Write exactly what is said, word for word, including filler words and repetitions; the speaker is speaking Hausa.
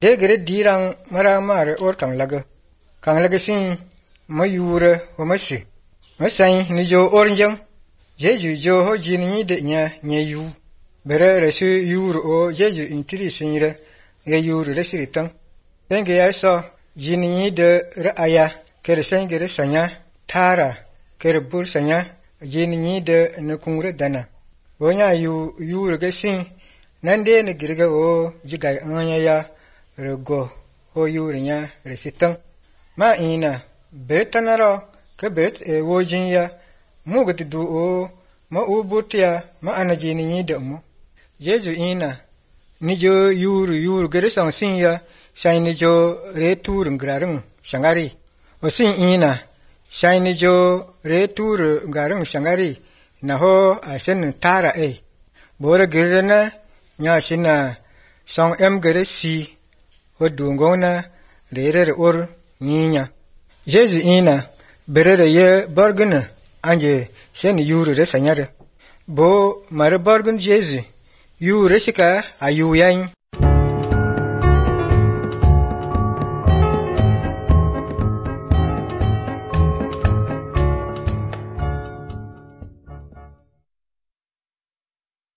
de gere dirang mara mare or kang laga kang laga sin ma yure o ma si ma sai ni jo ornjang jeju jo ho jin ni de nya nya yu bere re su yuru o jeju intiri sinire re yuru re siritang tenge ya so jin ni de re aya kere senge re sanya tara kere bur sanya jin ni de ne kungre dana wonya yu yuru ge sin nande ne girga o jiga anya ya rego ho yuru nya re sitang ma ina betanaro ke bet e wojin ya mugati du o ma ubutia ma anajini ni de mo jeju ina ni jo yuru yuru gere sang sin ya sai ni jo re tur ngrarung shangari o sin ina sai ni jo re tur ngrarung shangari na ho asen tara e bora gere na nya sina song em gere si ho dungona re re or ninya jeju ina berere ye bargana anje sen yuru re sanyare bo mare bargun jesu yuru sika ayu yain